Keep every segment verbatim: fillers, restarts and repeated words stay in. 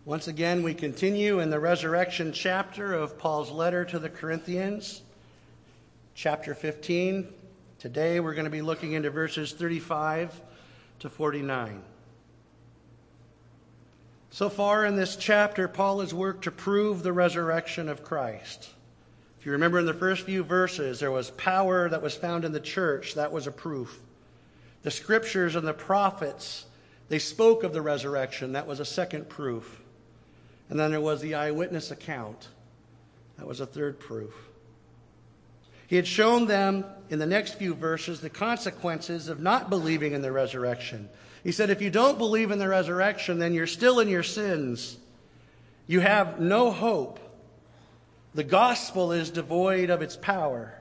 Once again, we continue in the resurrection chapter of Paul's letter to the Corinthians, chapter fifteen. Today we're going to be looking into verses thirty-five to forty-nine. So far in this chapter, Paul has worked to prove the resurrection of Christ. If you remember in the first few verses, there was power that was found in the church. That was a proof. The scriptures and the prophets, they spoke of the resurrection. That was a second proof. And then there was the eyewitness account. That was a third proof. He had shown them in the next few verses the consequences of not believing in the resurrection. He said, if you don't believe in the resurrection, then you're still in your sins. You have no hope. The gospel is devoid of its power.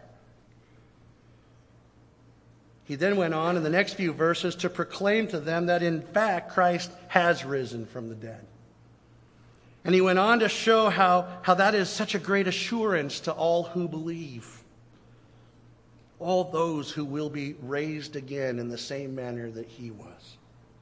He then went on in the next few verses to proclaim to them that in fact Christ has risen from the dead. And he went on to show how, how that is such a great assurance to all who believe. All those who will be raised again in the same manner that he was.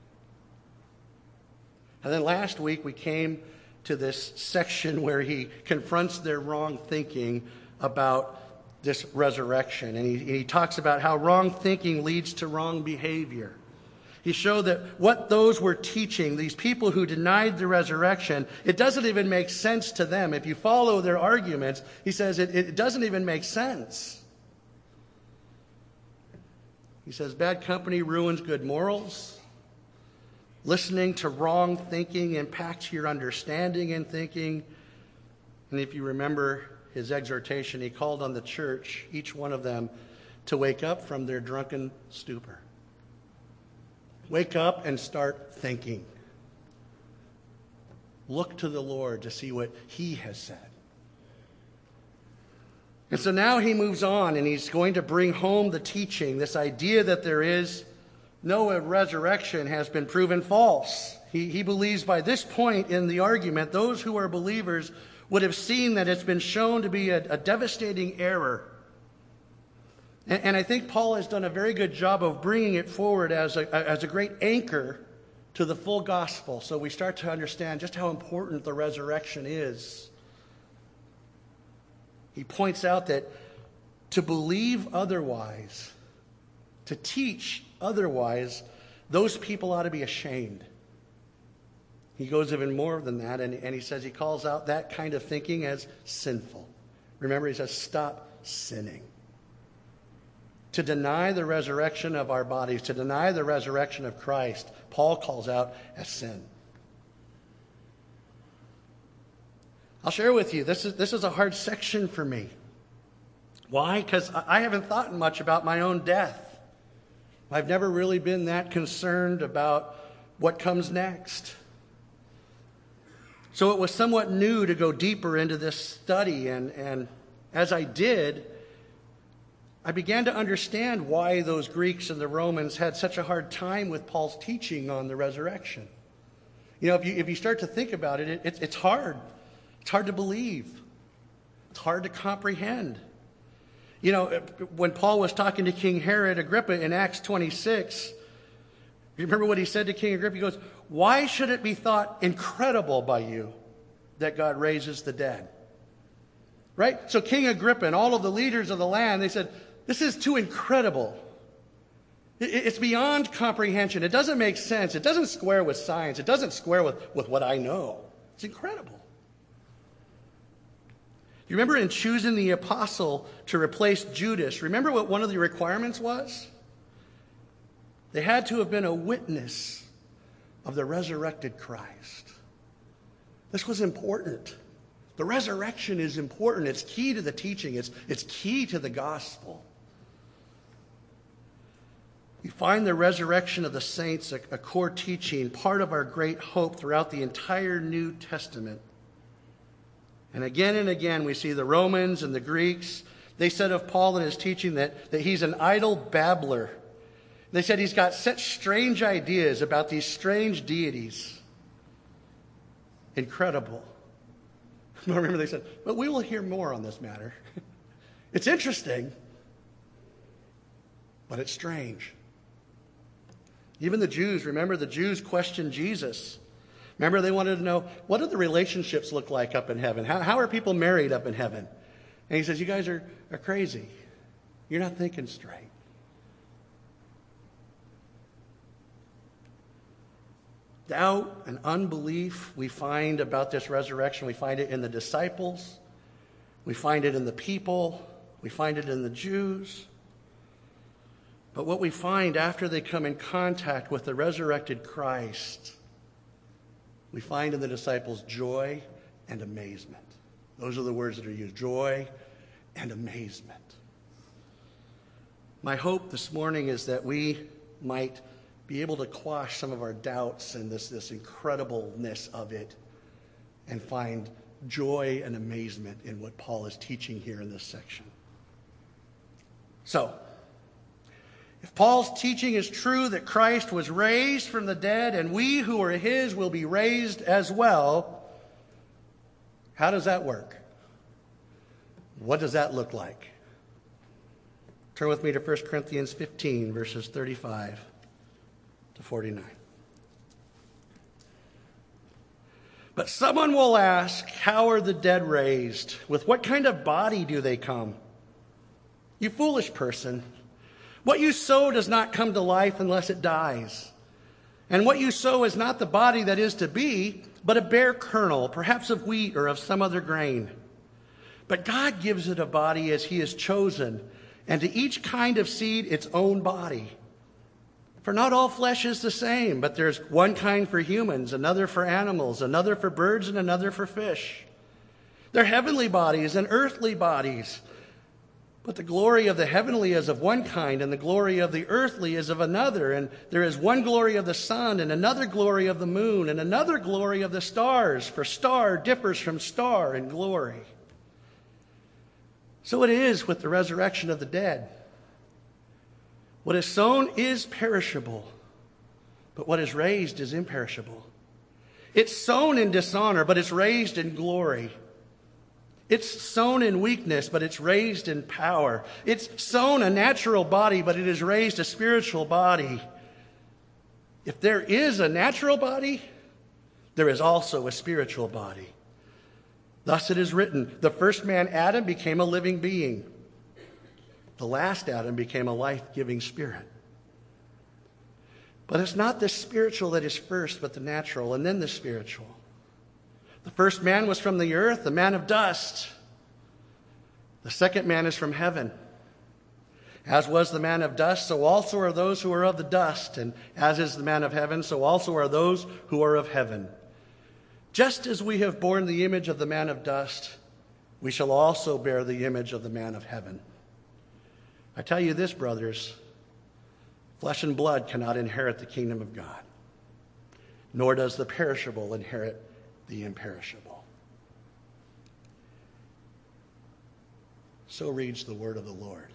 And then last week we came to this section where he confronts their wrong thinking about this resurrection. And he, he talks about how wrong thinking leads to wrong behavior. He showed that what those were teaching, these people who denied the resurrection, it doesn't even make sense to them. If you follow their arguments, he says it, it doesn't even make sense. He says bad company ruins good morals. Listening to wrong thinking impacts your understanding and thinking. And if you remember his exhortation, he called on the church, each one of them, to wake up from their drunken stupor. Wake up and start thinking. Look to the Lord to see what he has said. And so now he moves on and he's going to bring home the teaching, this idea that there is no resurrection has been proven false. He, he believes by this point in the argument, those who are believers would have seen that it's been shown to be a, a devastating error. And, and I think Paul has done a very good job of bringing it forward as a, as a great anchor to the full gospel. So we start to understand just how important the resurrection is. He points out that to believe otherwise, to teach otherwise, those people ought to be ashamed. He goes even more than that, and, and he says he calls out that kind of thinking as sinful. Remember, he says, stop sinning. To deny the resurrection of our bodies, to deny the resurrection of Christ, Paul calls out as sin. I'll share with you, this is, this is a hard section for me. Why? Because I haven't thought much about my own death. I've never really been that concerned about what comes next. So it was somewhat new to go deeper into this study, and, and as I did, I began to understand why those Greeks and the Romans had such a hard time with Paul's teaching on the resurrection. You know, if you, if you start to think about it, it, it it's hard. It's hard to believe. It's hard to comprehend. You know, when Paul was talking to King Herod Agrippa in Acts twenty-six, you remember what he said to King Agrippa? He goes, why should it be thought incredible by you that God raises the dead? Right? So King Agrippa and all of the leaders of the land, they said, this is too incredible. It's beyond comprehension. It doesn't make sense. It doesn't square with science. It doesn't square with, with what I know. It's incredible. You remember in choosing the apostle to replace Judas, remember what one of the requirements was? They had to have been a witness of the resurrected Christ. This was important. The resurrection is important. It's key to the teaching. It's, it's key to the gospel. You find the resurrection of the saints a, a core teaching, part of our great hope throughout the entire New Testament. And again and again we see the Romans and the Greeks. They said of Paul in his teaching that, that he's an idle babbler. They said he's got such strange ideas about these strange deities. Incredible. I remember they said, but we will hear more on this matter. It's interesting, but it's strange. Even the Jews, remember the Jews questioned Jesus. Remember, they wanted to know, what do the relationships look like up in heaven? How, how are people married up in heaven? And he says, you guys are, are crazy. You're not thinking straight. Doubt and unbelief we find about this resurrection. We find it in the disciples. We find it in the people. We find it in the Jews. But what we find after they come in contact with the resurrected Christ, we find in the disciples joy and amazement. Those are the words that are used, joy and amazement. My hope this morning is that we might be able to quash some of our doubts and this, this incredibleness of it and find joy and amazement in what Paul is teaching here in this section. So, if Paul's teaching is true that Christ was raised from the dead and we who are his will be raised as well, how does that work? What does that look like? Turn with me to First Corinthians fifteen, verses thirty-five to forty-nine. But someone will ask, how are the dead raised? With what kind of body do they come? You foolish person. What you sow does not come to life unless it dies. And what you sow is not the body that is to be, but a bare kernel, perhaps of wheat or of some other grain. But God gives it a body as he has chosen, and to each kind of seed its own body. For not all flesh is the same, but there's one kind for humans, another for animals, another for birds, and another for fish. They're heavenly bodies and earthly bodies. But the glory of the heavenly is of one kind, and the glory of the earthly is of another. And there is one glory of the sun, and another glory of the moon, and another glory of the stars, for star differs from star in glory. So it is with the resurrection of the dead. What is sown is perishable, but what is raised is imperishable. It's sown in dishonor, but it's raised in glory. It's sown in weakness, but it's raised in power. It's sown a natural body, but it is raised a spiritual body. If there is a natural body, there is also a spiritual body. Thus it is written, the first man, Adam, became a living being. The last Adam became a life-giving spirit. But it's not the spiritual that is first, but the natural, and then the spiritual. The first man was from the earth, the man of dust. The second man is from heaven. As was the man of dust, so also are those who are of the dust. And as is the man of heaven, so also are those who are of heaven. Just as we have borne the image of the man of dust, we shall also bear the image of the man of heaven. I tell you this, brothers, flesh and blood cannot inherit the kingdom of God, nor does the perishable inherit the imperishable. So reads the word of the Lord.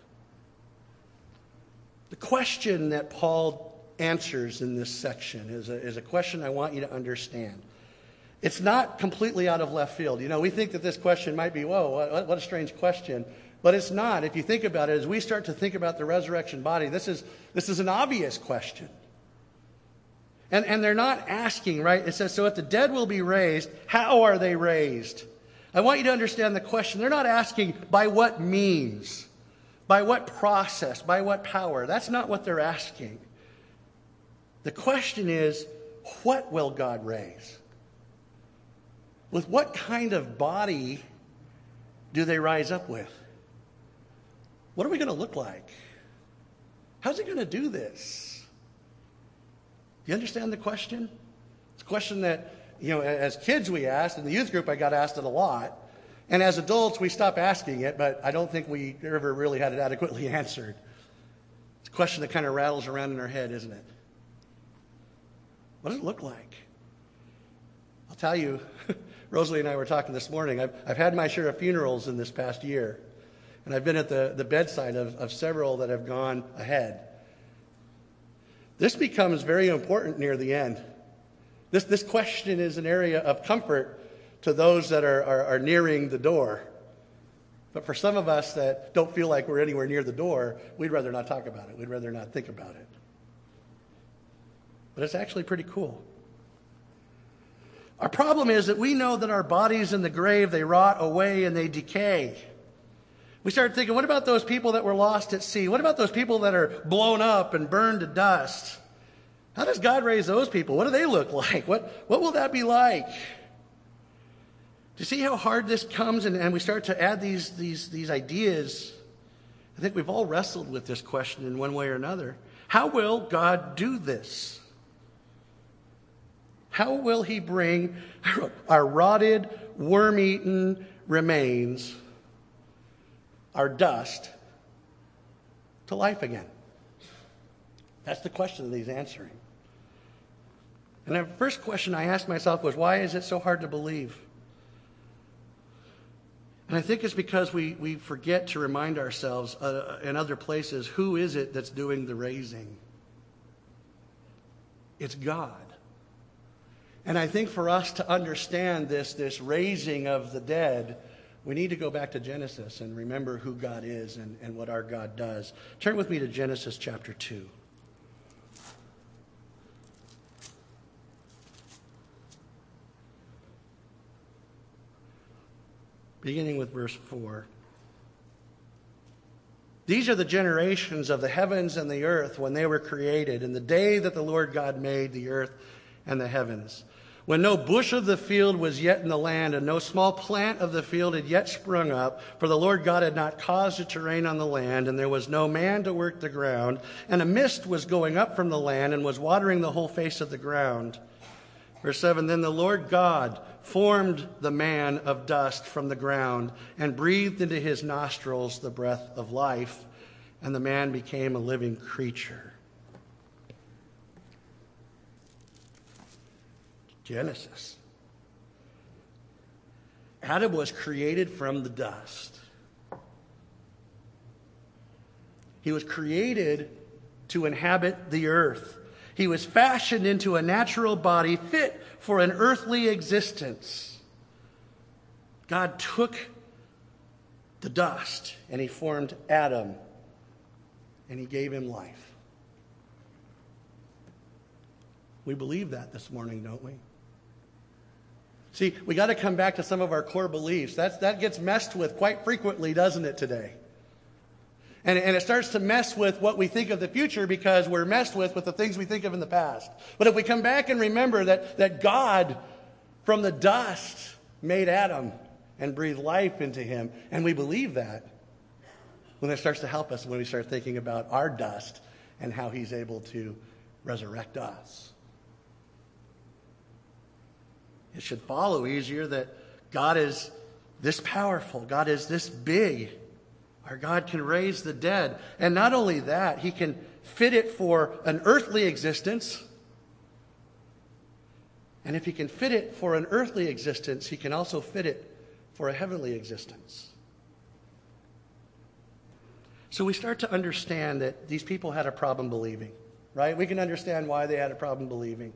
The question that Paul answers in this section is a, is a question I want you to understand. It's not completely out of left field. You know, we think that this question might be, whoa, what, what a strange question. But it's not. If you think about it, as we start to think about the resurrection body, this is, this is an obvious question. And, and they're not asking, right? It says, so if the dead will be raised, how are they raised? I want you to understand the question. They're not asking by what means, by what process, by what power. That's not what they're asking. The question is, what will God raise? With what kind of body do they rise up with? What are we going to look like? How's it going to do this? Do you understand the question? It's a question that, you know, as kids we asked. In the youth group, I got asked it a lot. And as adults, we stopped asking it, but I don't think we ever really had it adequately answered. It's a question that kind of rattles around in our head, isn't it? What does it look like? I'll tell you, Rosalie and I were talking this morning. I've, I've had my share of funerals in this past year. And I've been at the, the bedside of, of several that have gone ahead. This becomes very important near the end. This, this question is an area of comfort to those that are, are, are nearing the door. But for some of us that don't feel like we're anywhere near the door, we'd rather not talk about it. We'd rather not think about it. But it's actually pretty cool. Our problem is that we know that our bodies in the grave, they rot away and they decay. We start thinking, what about those people that were lost at sea? What about those people that are blown up and burned to dust? How does God raise those people? What do they look like? What, what will that be like? Do you see how hard this comes? And, and we start to add these, these, these ideas. I think we've all wrestled with this question in one way or another. How will God do this? How will he bring our rotted, worm-eaten remains, our dust, to life again? That's the question that he's answering. And the first question I asked myself was, why is it so hard to believe? And I think it's because we, we forget to remind ourselves uh, in other places, who is it that's doing the raising? It's God. And I think for us to understand this, this raising of the dead, we need to go back to Genesis and remember who God is and, and what our God does. Turn with me to Genesis chapter two. Beginning with verse four. These are the generations of the heavens and the earth when they were created, in the day that the Lord God made the earth and the heavens. When no bush of the field was yet in the land, and no small plant of the field had yet sprung up, for the Lord God had not caused it to rain on the land, and there was no man to work the ground, and a mist was going up from the land and was watering the whole face of the ground. Verse seven, then the Lord God formed the man of dust from the ground and breathed into his nostrils the breath of life, and the man became a living creature. Genesis. Adam was created from the dust. He was created to inhabit the earth. He was fashioned into a natural body fit for an earthly existence. God took the dust and he formed Adam and he gave him life. We believe that this morning, don't we? See, we got to come back to some of our core beliefs. That's, that gets messed with quite frequently, doesn't it, today? And, and it starts to mess with what we think of the future because we're messed with with the things we think of in the past. But if we come back and remember that, that God, from the dust, made Adam and breathed life into him, and we believe that, when it starts to help us when we start thinking about our dust and how he's able to resurrect us. It should follow easier that God is this powerful. God is this big. Our God can raise the dead. And not only that, he can fit it for an earthly existence. And if he can fit it for an earthly existence, he can also fit it for a heavenly existence. So we start to understand that these people had a problem believing, right? We can understand why they had a problem believing.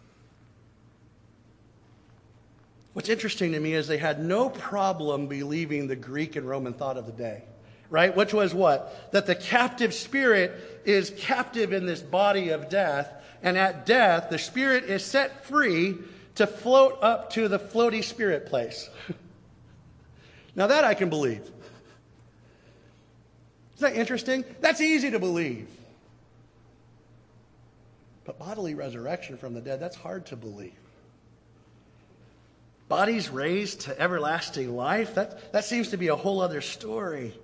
What's interesting to me is they had no problem believing the Greek and Roman thought of the day, right? Which was what? That the captive spirit is captive in this body of death, and at death, the spirit is set free to float up to the floaty spirit place. Now that I can believe. Isn't that interesting? That's easy to believe. But bodily resurrection from the dead, that's hard to believe. Bodies raised to everlasting life, that, that seems to be a whole other story.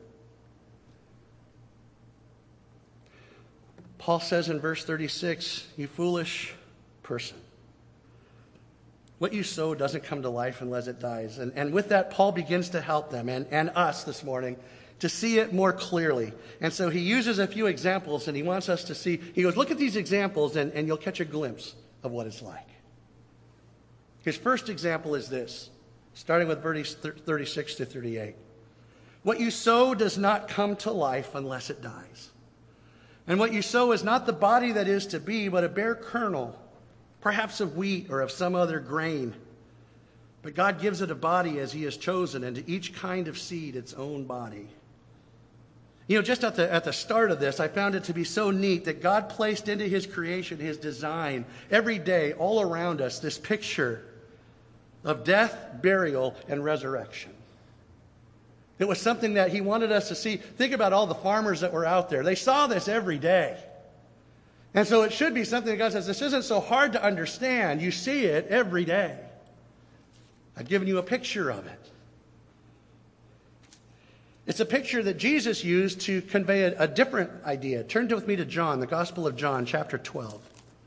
Paul says in verse thirty-six, you foolish person. What you sow doesn't come to life unless it dies. And, and with that, Paul begins to help them and, and us this morning to see it more clearly. And so he uses a few examples and he wants us to see. He goes, look at these examples and, and you'll catch a glimpse of what it's like. His first example is this, starting with verse thirty-six to thirty-eight. What you sow does not come to life unless it dies. And what you sow is not the body that is to be, but a bare kernel, perhaps of wheat or of some other grain. But God gives it a body as he has chosen, and to each kind of seed its own body. You know, just at the, at the start of this, I found it to be so neat that God placed into his creation, his design, every day, all around us, this picture of death, burial, and resurrection. It was something that he wanted us to see. Think about all the farmers that were out there. They saw this every day. And so it should be something that God says, this isn't so hard to understand. You see it every day. I've given you a picture of it. It's a picture that Jesus used to convey a, a different idea. Turn with me to John, the Gospel of John, chapter twelve.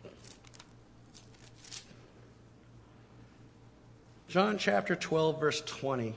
John chapter twelve, verse twenty.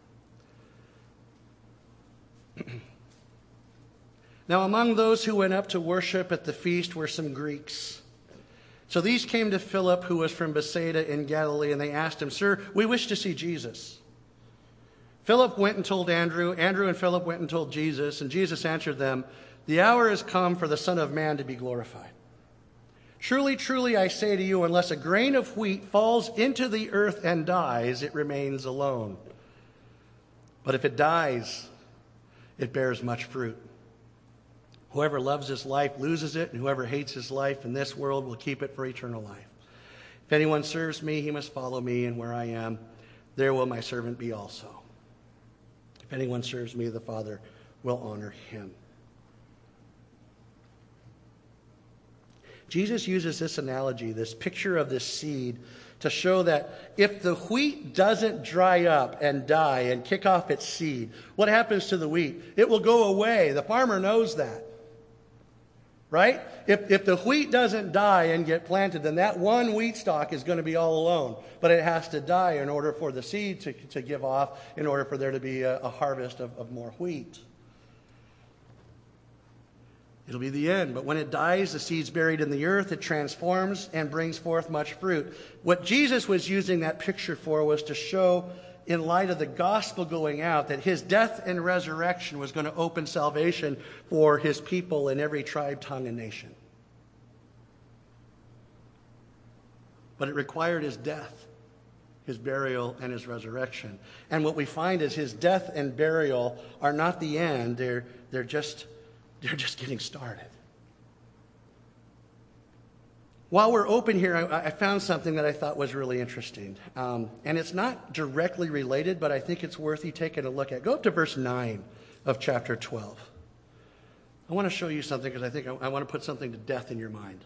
Now among those who went up to worship at the feast were some Greeks. So these came to Philip, who was from Bethsaida in Galilee, and they asked him, Sir, we wish to see Jesus. Philip went and told Andrew. Andrew and Philip went and told Jesus, and Jesus answered them, The hour has come for the Son of Man to be glorified. Truly, truly, I say to you, unless a grain of wheat falls into the earth and dies, it remains alone. But if it dies, it bears much fruit. Whoever loves his life loses it, and whoever hates his life in this world will keep it for eternal life. If anyone serves me, he must follow me, and where I am, there will my servant be also. If anyone serves me, the Father will honor him. Jesus uses this analogy, this picture of this seed, to show that if the wheat doesn't dry up and die and kick off its seed, what happens to the wheat? It will go away. The farmer knows that. Right? If, if the wheat doesn't die and get planted, then that one wheat stalk is going to be all alone. But it has to die in order for the seed to, to give off, in order for there to be a, a harvest of, of more wheat. It'll be the end. But when it dies, the seed's buried in the earth, it transforms and brings forth much fruit. What Jesus was using that picture for was to show, in light of the gospel going out, that his death and resurrection was going to open salvation for his people in every tribe, tongue, and nation. But it required his death, his burial, and his resurrection. And what we find is his death and burial are not the end. They're, they're, just, they're just getting started. While we're open here, I, I found something that I thought was really interesting. Um, and it's not directly related, but I think it's worth you taking a look at. Go up to verse nine of chapter twelve. I want to show you something because I think I, I want to put something to death in your mind.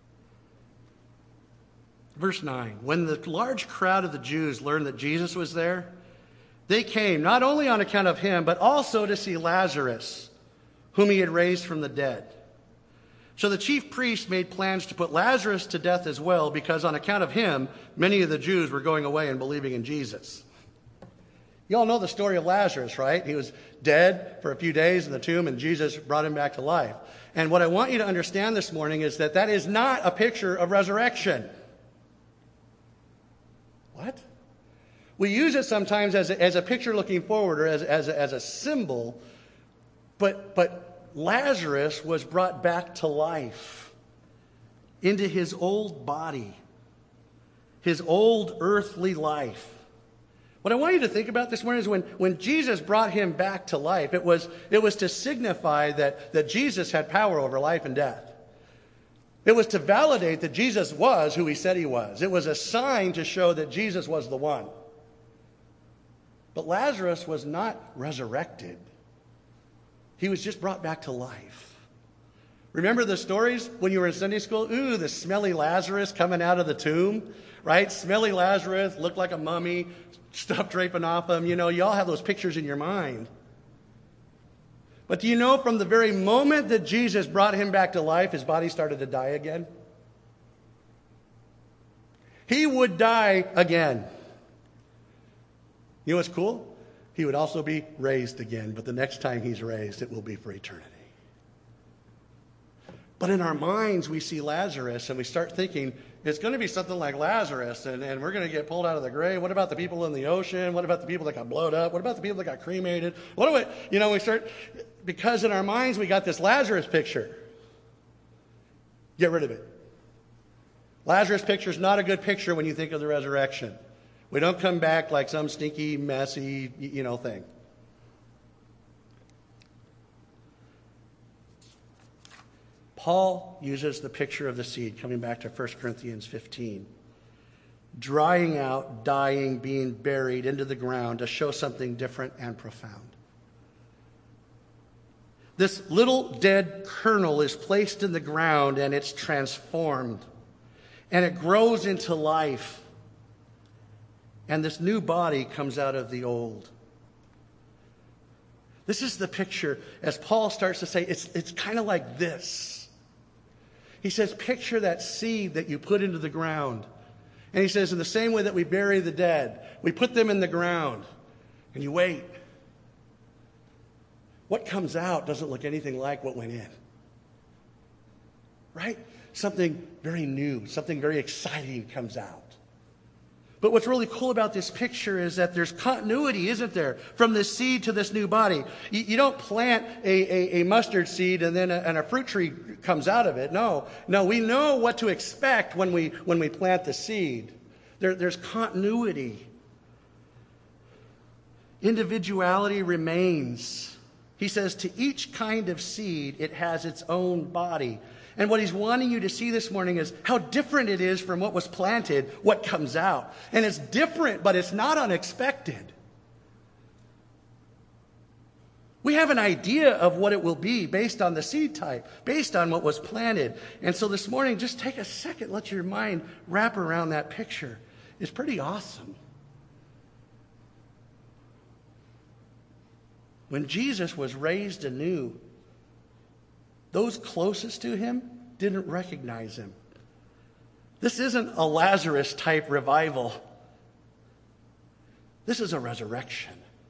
Verse nine. When the large crowd of the Jews learned that Jesus was there, they came not only on account of him, but also to see Lazarus, whom he had raised from the dead. So the chief priests made plans to put Lazarus to death as well, because on account of him, many of the Jews were going away and believing in Jesus. You all know the story of Lazarus, right? He was dead for a few days in the tomb, and Jesus brought him back to life. And what I want you to understand this morning is that that is not a picture of resurrection. What? We use it sometimes as a, as a picture looking forward, or as, as, a, as a symbol, but but Lazarus was brought back to life into his old body, his old earthly life. What I want you to think about this morning is when, when Jesus brought him back to life, it was, it was to signify that, that Jesus had power over life and death. It was to validate that Jesus was who he said he was. It was a sign to show that Jesus was the one. But Lazarus was not resurrected. He was just brought back to life. Remember the stories when you were in Sunday school? Ooh, the smelly Lazarus coming out of the tomb, right? Smelly Lazarus, looked like a mummy, stuff draping off him. You know, you all have those pictures in your mind. But do you know from the very moment that Jesus brought him back to life, his body started to die again? He would die again. You know what's cool? He would also be raised again, but the next time he's raised, it will be for eternity. But in our minds, we see Lazarus, and we start thinking, it's going to be something like Lazarus, and, and we're going to get pulled out of the grave. What about the people in the ocean? What about the people that got blown up? What about the people that got cremated? What do we, you know, we start, because in our minds, we got this Lazarus picture. Get rid of it. Lazarus picture is not a good picture when you think of the resurrection. We don't come back like some stinky, messy, you know, thing. Paul uses the picture of the seed, coming back to First Corinthians fifteen. drying out, dying, being buried into the ground to show something different and profound. This little dead kernel is placed in the ground and it's transformed. And it grows into life. And this new body comes out of the old. This is the picture, as Paul starts to say, it's, it's kind of like this. He says, picture that seed that you put into the ground. And he says, in the same way that we bury the dead, we put them in the ground, and you wait. What comes out doesn't look anything like what went in. Right? Something very new, something very exciting comes out. But what's really cool about this picture is that there's continuity, isn't there, from this seed to this new body. You, you don't plant a, a, a mustard seed and then a, and a fruit tree comes out of it. No, no, we know what to expect when we when we plant the seed. There, there's continuity. Individuality remains. He says, to each kind of seed, it has its own body. And what he's wanting you to see this morning is how different it is from what was planted, what comes out. And it's different, but it's not unexpected. We have an idea of what it will be based on the seed type, based on what was planted. And so this morning, just take a second, let your mind wrap around that picture. It's pretty awesome. When Jesus was raised anew, those closest to him didn't recognize him. This isn't a Lazarus-type revival. This is a resurrection.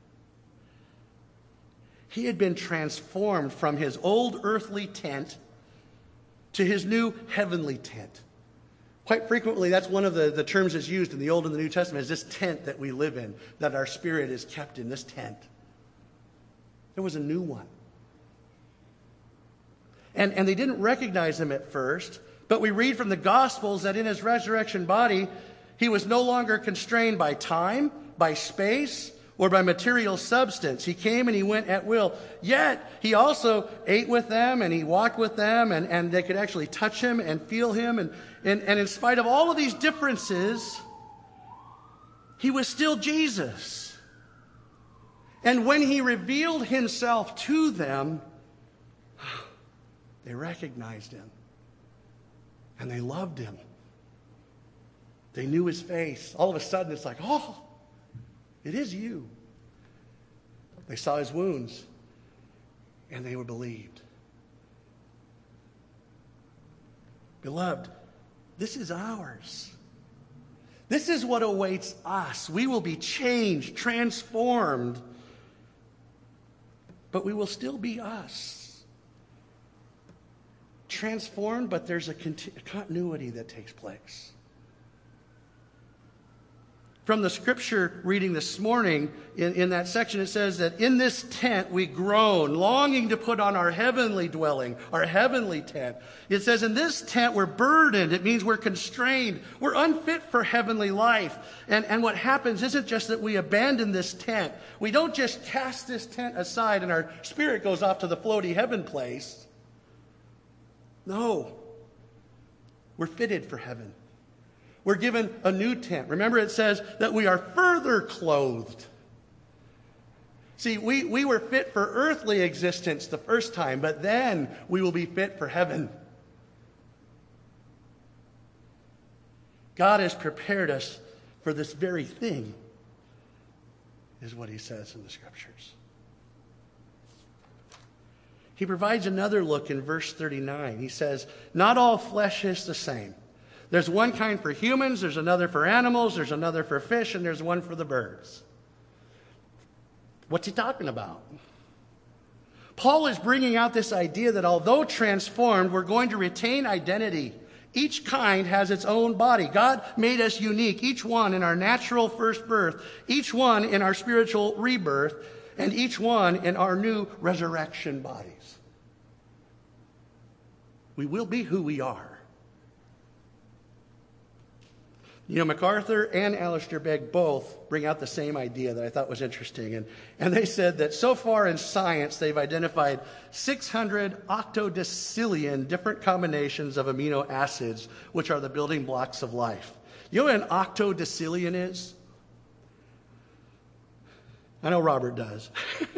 He had been transformed from his old earthly tent to his new heavenly tent. Quite frequently, that's one of the, the terms that's used in the Old and the New Testament, is this tent that we live in, that our spirit is kept in, this tent. There was a new one. And, and they didn't recognize him at first, but we read from the Gospels that in his resurrection body, he was no longer constrained by time, by space, or by material substance. He came and he went at will. Yet, he also ate with them and he walked with them, and, and they could actually touch him and feel him. And, and, and in spite of all of these differences, he was still Jesus. And when he revealed himself to them, they recognized him. And they loved him. They knew his face. All of a sudden, it's like, oh, it is you. They saw his wounds, and they were believed. Beloved, this is ours. This is what awaits us. We will be changed, transformed, but we will still be us. Transformed, but there's a conti- continuity that takes place. From the scripture reading this morning, in, in that section, it says that in this tent we groan, longing to put on our heavenly dwelling, our heavenly tent. It says in this tent we're burdened. It means we're constrained. We're unfit for heavenly life. And, and what happens isn't just that we abandon this tent. We don't just cast this tent aside and our spirit goes off to the floaty heaven place. No. We're fitted for heaven. We're given a new tent. Remember, it says that we are further clothed. See, we, we were fit for earthly existence the first time, but then we will be fit for heaven. God has prepared us for this very thing, is what he says in the scriptures. He provides another look in verse thirty-nine. He says, not all flesh is the same. There's one kind for humans, there's another for animals, there's another for fish, and there's one for the birds. What's he talking about? Paul is bringing out this idea that although transformed, we're going to retain identity. Each kind has its own body. God made us unique, each one in our natural first birth, each one in our spiritual rebirth, and each one in our new resurrection bodies. We will be who we are. You know, MacArthur and Alistair Begg both bring out the same idea that I thought was interesting. And, and they said that so far in science, they've identified six hundred octodecillion different combinations of amino acids, which are the building blocks of life. You know what an octodecillion is? I know Robert does.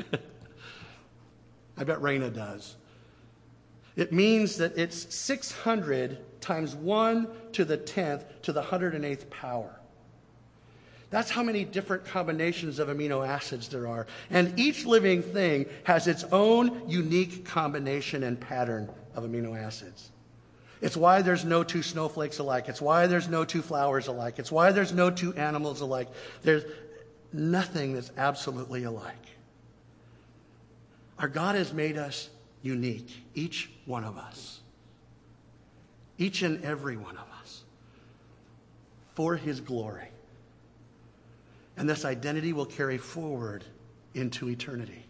I bet Raina does. It means that it's six hundred times one to the tenth to the one hundred eighth power. That's how many different combinations of amino acids there are. And each living thing has its own unique combination and pattern of amino acids. It's why there's no two snowflakes alike. It's why there's no two flowers alike. It's why there's no two animals alike. There's nothing that's absolutely alike. Our God has made us unique, each one of us. Each and every one of us. For His glory. And this identity will carry forward into eternity.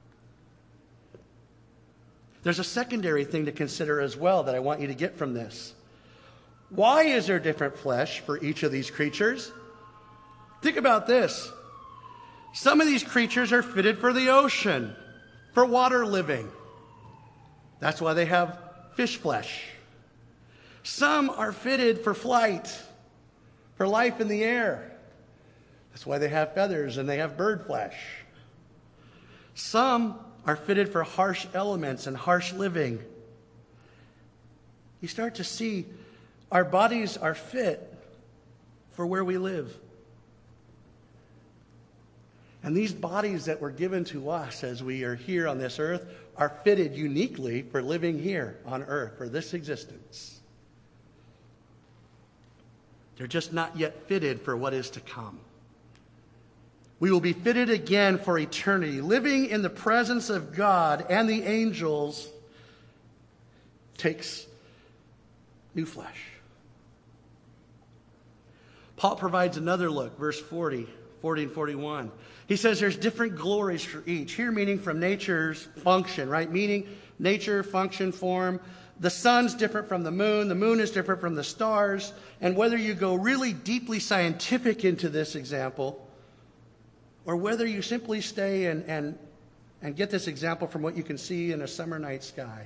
There's a secondary thing to consider as well that I want you to get from this. Why is there different flesh for each of these creatures? Think about this. Some of these creatures are fitted for the ocean, for water living. That's why they have fish flesh. Some are fitted for flight, for life in the air. That's why they have feathers and they have bird flesh. Some are fitted for harsh elements and harsh living. You start to see our bodies are fit for where we live. And these bodies that were given to us as we are here on this earth are fitted uniquely for living here on earth, for this existence. They're just not yet fitted for what is to come. We will be fitted again for eternity, living in the presence of God and the angels takes new flesh. Paul provides another look, verse forty, forty and forty-one. He says there's different glories for each. Here meaning from nature's function, right? Meaning nature, function, form. The sun's different from the moon. The moon is different from the stars. And whether you go really deeply scientific into this example, or whether you simply stay and, and, and get this example from what you can see in a summer night sky,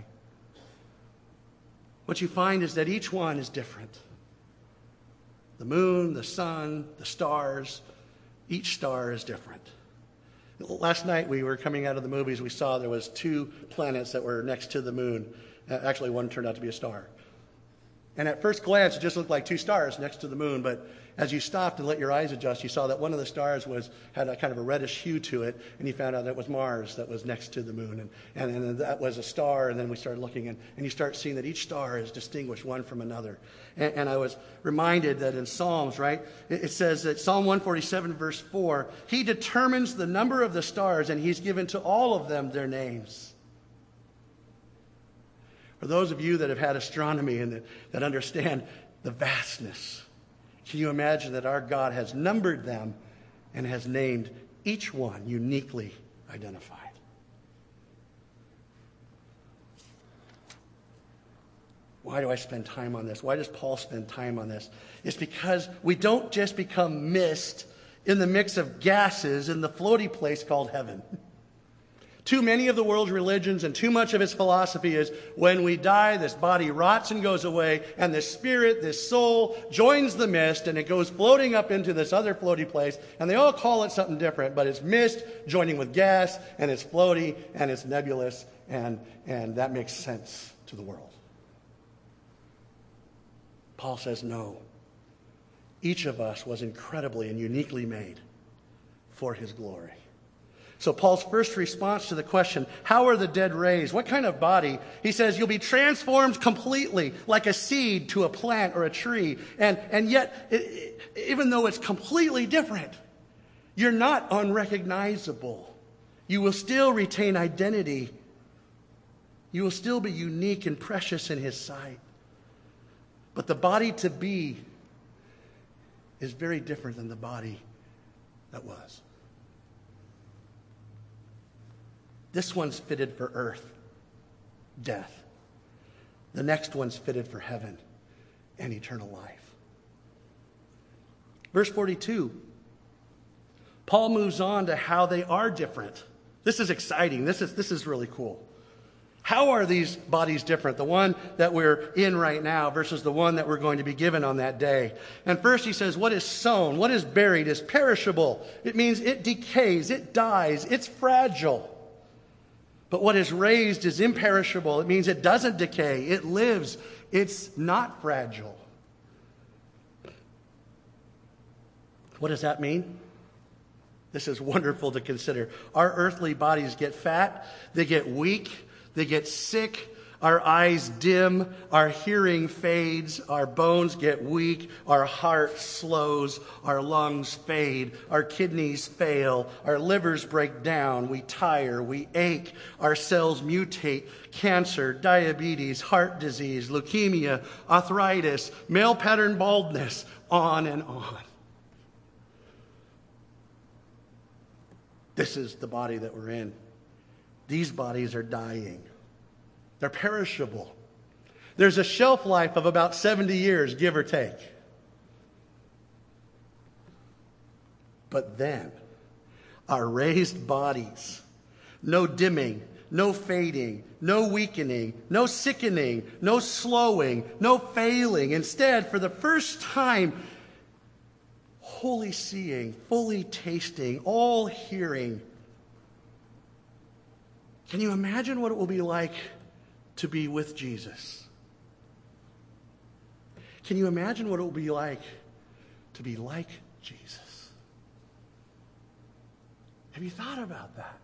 what you find is that each one is different. The moon, the sun, the stars, each star is different. Last night we were coming out of the movies, we saw there was two planets that were next to the moon. Actually, one turned out to be a star. And at first glance, it just looked like two stars next to the moon, but as you stopped and let your eyes adjust, you saw that one of the stars was had a kind of a reddish hue to it, and you found out that was Mars that was next to the moon, and, and, and that was a star, and then we started looking, and, and you start seeing that each star is distinguished one from another. And, and I was reminded that in Psalms, right, it, it says that Psalm one forty-seven, verse four, He determines the number of the stars, and He's given to all of them their names. For those of you that have had astronomy and that, that understand the vastness, can you imagine that our God has numbered them and has named each one uniquely identified? Why do I spend time on this? Why does Paul spend time on this? It's because we don't just become mist in the mix of gases in the floaty place called heaven. Too many of the world's religions and too much of its philosophy is when we die, this body rots and goes away, and this spirit, this soul, joins the mist, and it goes floating up into this other floaty place, and they all call it something different, but it's mist joining with gas, and it's floaty, and it's nebulous, and, and that makes sense to the world. Paul says no. Each of us was incredibly and uniquely made for His glory. So Paul's first response to the question, how are the dead raised? What kind of body? He says, you'll be transformed completely, like a seed to a plant or a tree. And, and yet, it, it, even though it's completely different, you're not unrecognizable. You will still retain identity. You will still be unique and precious in His sight. But the body to be is very different than the body that was. This one's fitted for earth, death. The next one's fitted for heaven and eternal life. Verse forty-two, Paul moves on to how they are different. This is exciting. This is, this is really cool. How are these bodies different? The one that we're in right now versus the one that we're going to be given on that day. And first he says, what is sown, what is buried is perishable. It means it decays, it dies, it's fragile. But what is raised is imperishable. It means it doesn't decay, it lives, it's not fragile. What does that mean? This is wonderful to consider. Our earthly bodies get fat, they get weak, they get sick, our eyes dim, our hearing fades, our bones get weak, our heart slows, our lungs fade, our kidneys fail, our livers break down, we tire, we ache, our cells mutate, cancer, diabetes, heart disease, leukemia, arthritis, male pattern baldness, on and on. This is the body that we're in. These bodies are dying. They're perishable. There's a shelf life of about seventy years, give or take. But then, our raised bodies, no dimming, no fading, no weakening, no sickening, no slowing, no failing. Instead, for the first time, wholly seeing, fully tasting, all hearing. Can you imagine what it will be like to be with Jesus? Can you imagine what it will be like to be like Jesus? Have you thought about that?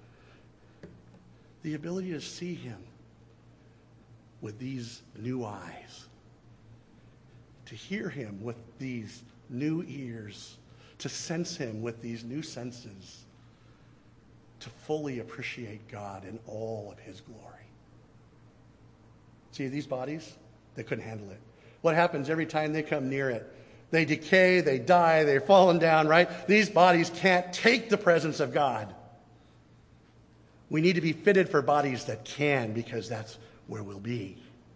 The ability to see him with these new eyes, to hear him with these new ears, to sense him with these new senses, to fully appreciate God in all of his glory. See, these bodies, they couldn't handle it. What happens every time they come near it? They decay, they die, they're falling down, right? These bodies can't take the presence of God. We need to be fitted for bodies that can, because that's where we'll be.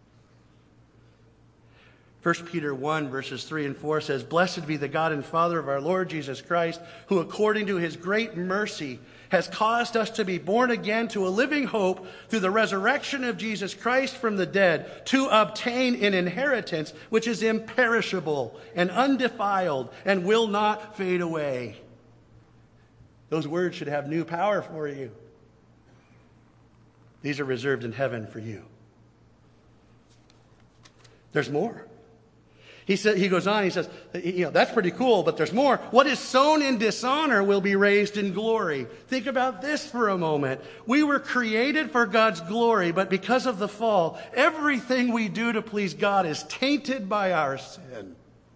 First Peter one, verses three and four says, "Blessed be the God and Father of our Lord Jesus Christ, who according to his great mercy has caused us to be born again to a living hope through the resurrection of Jesus Christ from the dead, to obtain an inheritance which is imperishable and undefiled and will not fade away." Those words should have new power for you. These are reserved in heaven for you. There's more. He said, he goes on, he says, you know, that's pretty cool, but there's more. What is sown in dishonor will be raised in glory. Think about this for a moment. We were created for God's glory, but because of the fall, everything we do to please God is tainted by our sin.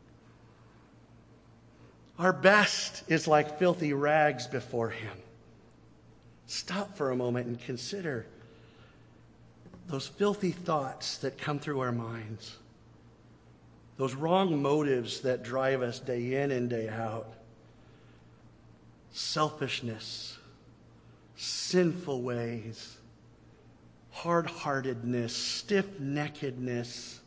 Our best is like filthy rags before him. Stop for a moment and consider those filthy thoughts that come through our minds. Those wrong motives that drive us day in and day out. Selfishness, sinful ways, hard-heartedness, stiff-neckedness.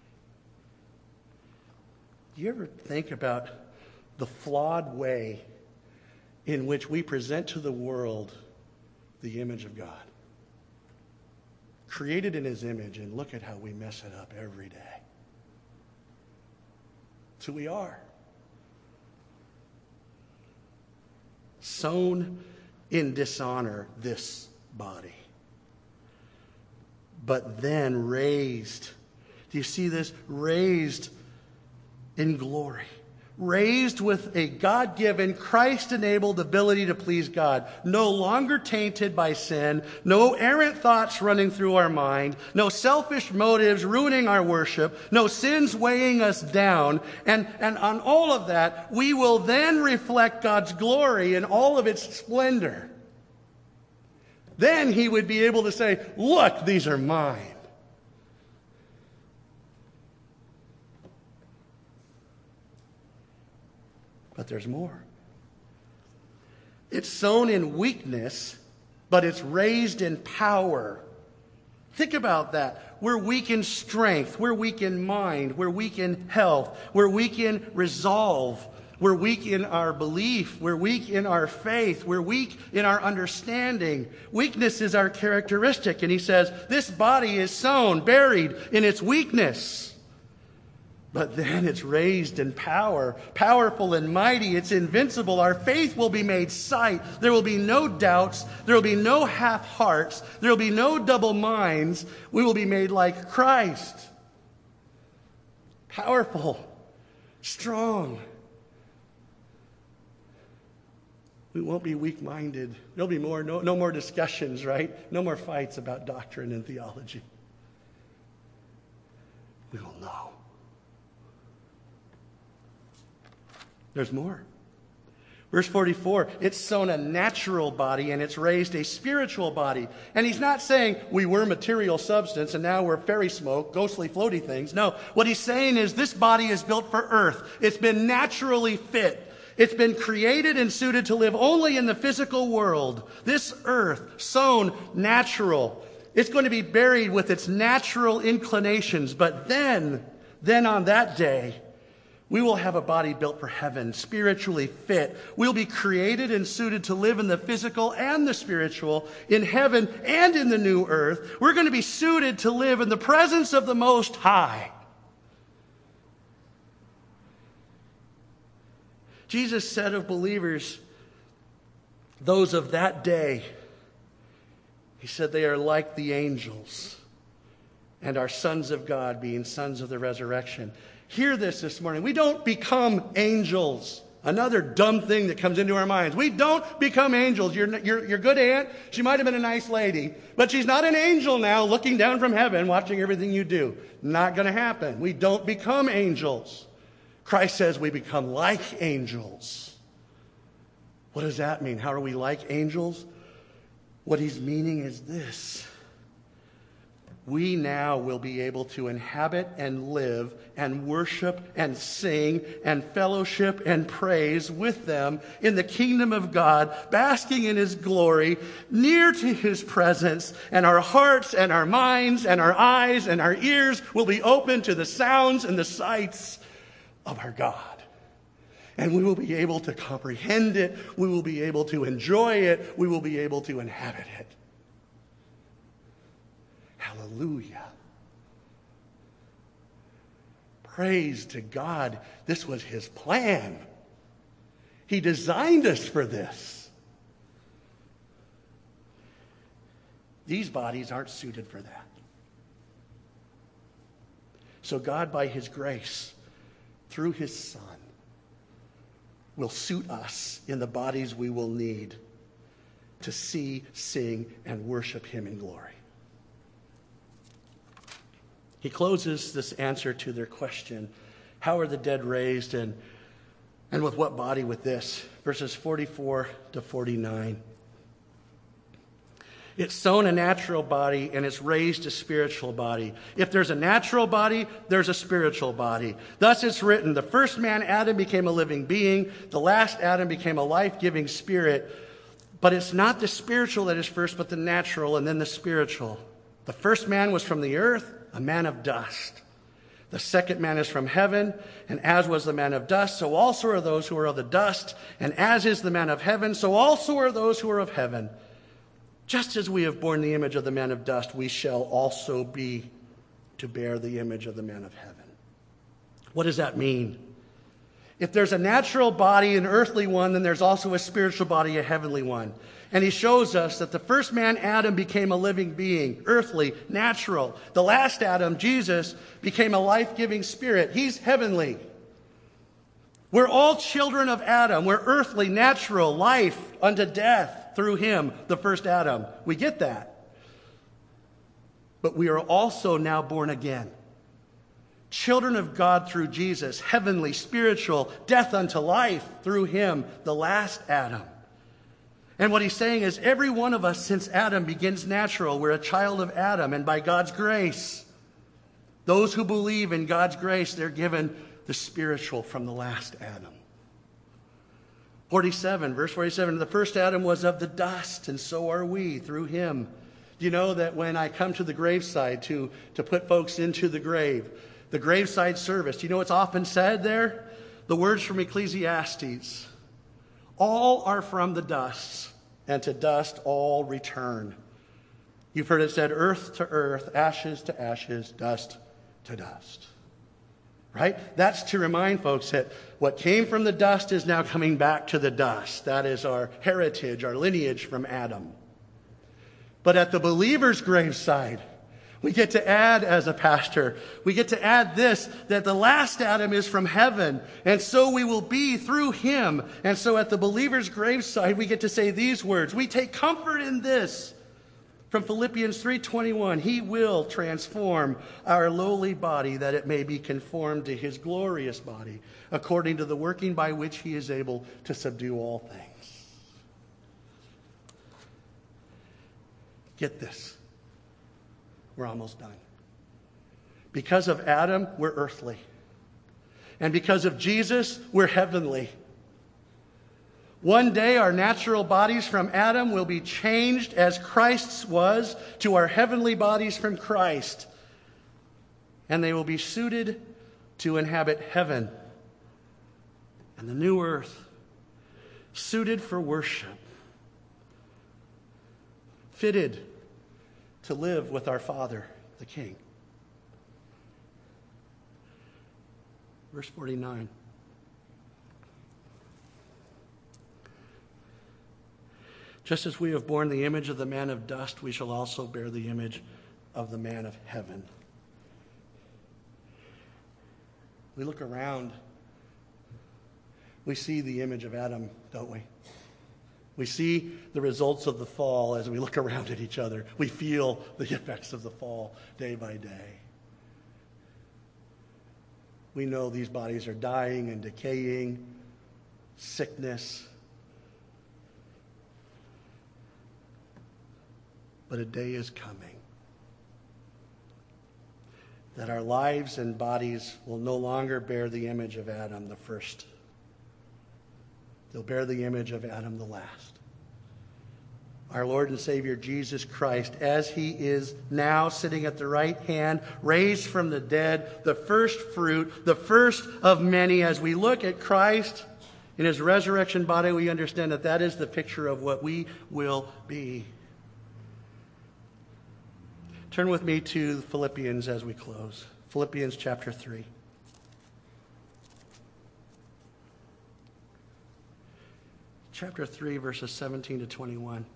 Do you ever think about the flawed way in which we present to the world the image of God? Created in his image, and look at how we mess it up every day. That's who we are. Sown in dishonor, this body. But then raised. Do you see this? Raised in glory. Raised with a God-given, Christ-enabled ability to please God. No longer tainted by sin. No errant thoughts running through our mind. No selfish motives ruining our worship. No sins weighing us down. And, and on all of that, we will then reflect God's glory in all of its splendor. Then he would be able to say, look, these are mine. But there's more. It's sown in weakness, but it's raised in power. Think about that. We're weak in strength. We're weak in mind. We're weak in health. We're weak in resolve. We're weak in our belief. We're weak in our faith. We're weak in our understanding. Weakness is our characteristic. And he says, this body is sown, buried in its weakness. But then it's raised in power, powerful and mighty. It's invincible. Our faith will be made sight. There will be no doubts. There will be no half hearts. There will be no double minds. We will be made like Christ. Powerful, strong. We won't be weak-minded. There'll be more, no, no more discussions, right? No more fights about doctrine and theology. We will know. There's more. Verse forty-four, it's sown a natural body and it's raised a spiritual body. And he's not saying we were material substance and now we're fairy smoke, ghostly floaty things. No, what he's saying is this body is built for earth. It's been naturally fit. It's been created and suited to live only in the physical world. This earth, sown natural. It's going to be buried with its natural inclinations. But then, then on that day, we will have a body built for heaven, spiritually fit. We'll be created and suited to live in the physical and the spiritual, in heaven and in the new earth. We're going to be suited to live in the presence of the Most High. Jesus said of believers, those of that day, he said they are like the angels and are sons of God, being sons of the resurrection. Hear this this morning. We don't become angels. Another dumb thing that comes into our minds. We don't become angels. Your, your, your good aunt, she might have been a nice lady, but she's not an angel now looking down from heaven, watching everything you do. Not going to happen. We don't become angels. Christ says we become like angels. What does that mean? How are we like angels? What he's meaning is this. We now will be able to inhabit and live and worship and sing and fellowship and praise with them in the kingdom of God, basking in his glory, near to his presence, and our hearts and our minds and our eyes and our ears will be open to the sounds and the sights of our God. And we will be able to comprehend it. We will be able to enjoy it. We will be able to inhabit it. Hallelujah. Praise to God. This was his plan. He designed us for this. These bodies aren't suited for that. So God, by his grace, through his Son, will suit us in the bodies we will need to see, sing, and worship him in glory. He closes this answer to their question, how are the dead raised, and, and with what body with this? Verses forty-four to forty-nine. It's sown a natural body and it's raised a spiritual body. If there's a natural body, there's a spiritual body. Thus it's written, the first man, Adam, became a living being. The last Adam became a life-giving spirit. But it's not the spiritual that is first, but the natural and then the spiritual. The first man was from the earth, a man of dust. The second man is from heaven, and as was the man of dust, so also are those who are of the dust. And as is the man of heaven, so also are those who are of heaven. Just as we have borne the image of the man of dust, we shall also be to bear the image of the man of heaven. What does that mean? If there's a natural body, an earthly one, then there's also a spiritual body, a heavenly one. And he shows us that the first man, Adam, became a living being, earthly, natural. The last Adam, Jesus, became a life-giving spirit. He's heavenly. We're all children of Adam. We're earthly, natural, life unto death through him, the first Adam. We get that. But we are also now born again. Children of God through Jesus, heavenly, spiritual, death unto life through him, the last Adam. And what he's saying is every one of us since Adam begins natural. We're a child of Adam, and by God's grace, those who believe in God's grace, they're given the spiritual from the last Adam. forty-seven, verse forty-seven, the first Adam was of the dust, and so are we through him. Do you know that when I come to the graveside to, to put folks into the grave, the graveside service, do you know what's often said there? The words from Ecclesiastes, all are from the dust, and to dust all return. You've heard it said, earth to earth, ashes to ashes, dust to dust. Right? That's to remind folks that what came from the dust is now coming back to the dust. That is our heritage, our lineage from Adam. But at the believer's graveside, we get to add, as a pastor, we get to add this, that the last Adam is from heaven, and so we will be through him. And so at the believer's graveside, we get to say these words. We take comfort in this from Philippians three twenty-one. He will transform our lowly body that it may be conformed to his glorious body, according to the working by which he is able to subdue all things. Get this. We're almost done. Because of Adam, we're earthly. And because of Jesus, we're heavenly. One day, our natural bodies from Adam will be changed as Christ's was to our heavenly bodies from Christ. And they will be suited to inhabit heaven and the new earth, suited for worship, fitted to live with our Father, the King. Verse forty-nine. Just as we have borne the image of the man of dust, we shall also bear the image of the man of heaven. We look around, we see the image of Adam, don't we? We see the results of the fall as we look around at each other. We feel the effects of the fall day by day. We know these bodies are dying and decaying, sickness. But a day is coming that our lives and bodies will no longer bear the image of Adam the first. They'll bear the image of Adam the last. Our Lord and Savior Jesus Christ, as he is now sitting at the right hand, raised from the dead, the first fruit, the first of many. As we look at Christ in his resurrection body, we understand that that is the picture of what we will be. Turn with me to Philippians as we close. Philippians chapter three. Chapter three, verses seventeen to twenty-one.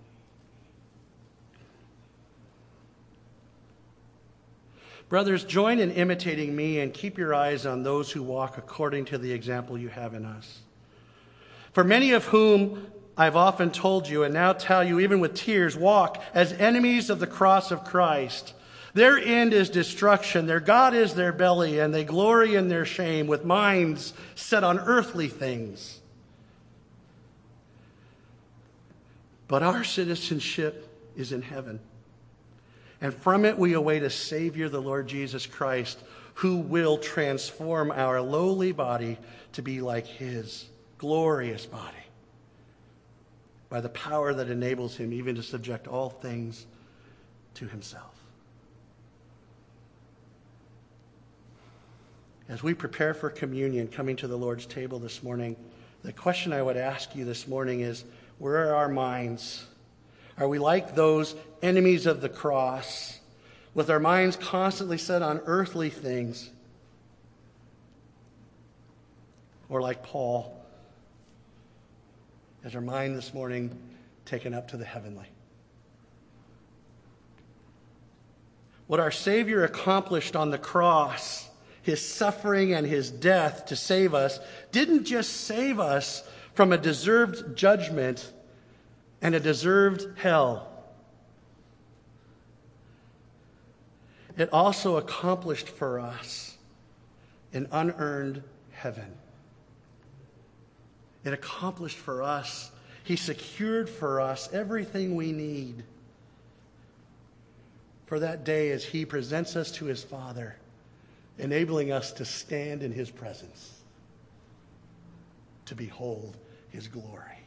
Brothers, join in imitating me and keep your eyes on those who walk according to the example you have in us. For many of whom I've often told you, and now tell you even with tears, walk as enemies of the cross of Christ. Their end is destruction, their God is their belly, and they glory in their shame with minds set on earthly things. But our citizenship is in heaven, and from it we await a Savior, the Lord Jesus Christ, who will transform our lowly body to be like his glorious body, by the power that enables him even to subject all things to himself. As we prepare for communion, coming to the Lord's table this morning, the question I would ask you this morning is, where are our minds? Are we like those enemies of the cross, with our minds constantly set on earthly things? Or like Paul, is our mind this morning taken up to the heavenly? What our Savior accomplished on the cross, his suffering and his death to save us, didn't just save us from a deserved judgment and a deserved hell. It also accomplished for us an unearned heaven. It accomplished for us, he secured for us everything we need for that day as he presents us to his Father, enabling us to stand in his presence, to behold his glory.